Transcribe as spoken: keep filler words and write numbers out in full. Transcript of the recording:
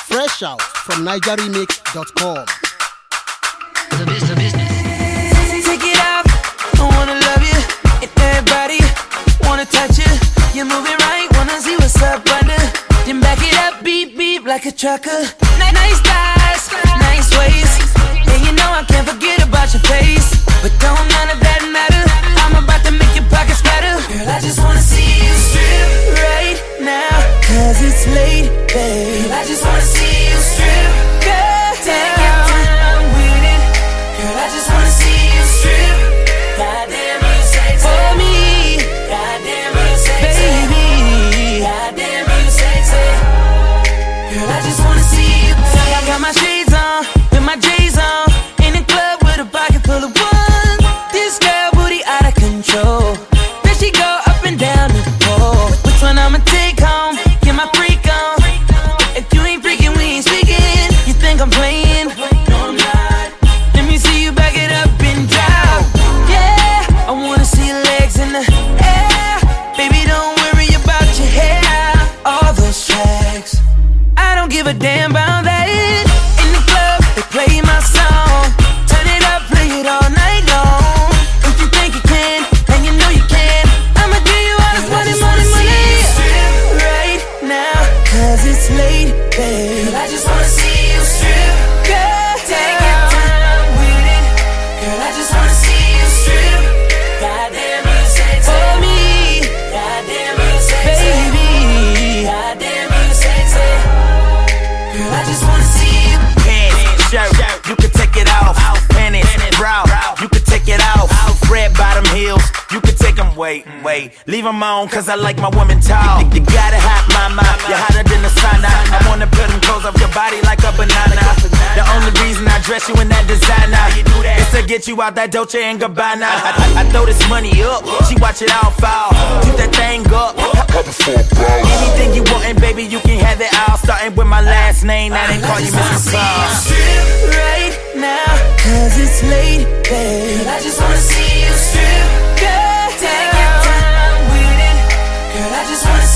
Fresh out from niger remix dot com. Take it out, I wanna love you, and everybody wanna touch you. You're moving right, wanna see what's up under. Then back it up, beep beep like a trucker. Nice thighs, nice waist, and you know I can't forget about your face. But don't none of that matter, I'm about to make your pockets better. Girl, I just wanna see you strip right now, cause it's late, babe. I just wanna see you strip, girl, take your time with it. Girl, I just wanna see you strip. Goddamn, you sexy for me. Goddamn, you sexy, baby. Goddamn, you sexy. Girl, I just wanna see you. I got my shades on, with my J's on, in the club with a pocket full of ones. This girl booty out of control. Then she go up and down the pole. Which one I'ma take home? Get my freak on. If you ain't freaking, we ain't speaking. You think I'm playing? No, I'm not. Let me see you back it up and down. Yeah, I wanna see your legs in the air. Baby, don't worry about your hair. All those tracks, I don't give a damn about that. In the club, they play my song. Turn it up, play it all night long. If you think you can, and you know you can, I'ma give you all this money, money, money. Right now, cause it's late, babe. I just wanna see you strip. Girl, take your time with it. Girl, I just wanna see you strip. Goddamn, you sexy for me. Goddamn, you sexy, baby. Goddamn, you sexy. Girl, I just wanna see you. Pants, shirt, you can take it off. Panties, bra, you can take it off. Red bottom heels, you can take them. Wait, wait, leave them on, cause I like my women tall. You, you got it hot, mama, you're hotter than the sauna. I wanna put them clothes off your body like a banana. The only reason I dress you in that designer is to get you out that Dolce and Gabbana. I, I, I throw this money up, she watch it all fall. Keep that thing up. Anything you want, and baby, you can have it all. Starting with my last name, I didn't call you Mister Sauce. Right now, cause it's late, babe. I just wanna see you strip. Girl, take your time with it. Girl, I just wanna